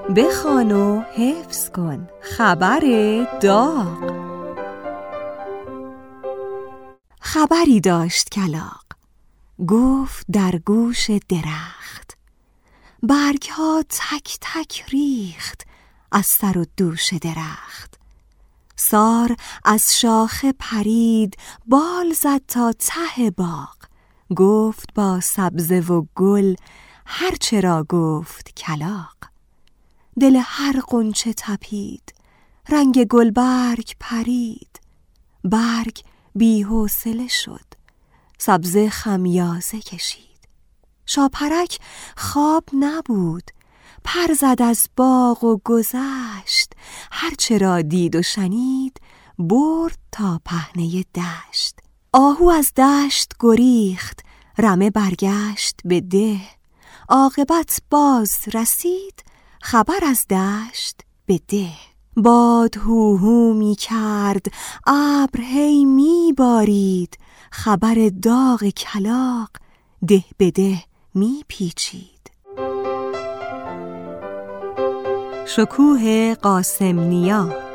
بخوان و حفظ کن. خبر داغ. خبری داشت کلاغ، گفت در گوش درخت. برگها تک تک ریخت از سر و دوش درخت. سار از شاخه پرید، بال زد تا ته باغ. گفت با سبزه و گل هرچه را گفت کلاغ. دل هر غنچه تپید، رنگ گلبرگ پرید. برگ بی‌حوصله شد، سبزه خمیازه کشید. شاپرک خواب نبود، پر زد از باغ و گذشت. هرچه را دید و شنید، برد تا پهنه دشت. آهو از دشت گریخت، رمه برگشت به ده. عاقبت باز رسید، خبر از دشت به ده. باد هوهو می کرد، ابر هی می بارید. خبر داغ کلاغ ده به ده می پیچید. شکوه قاسم نیا.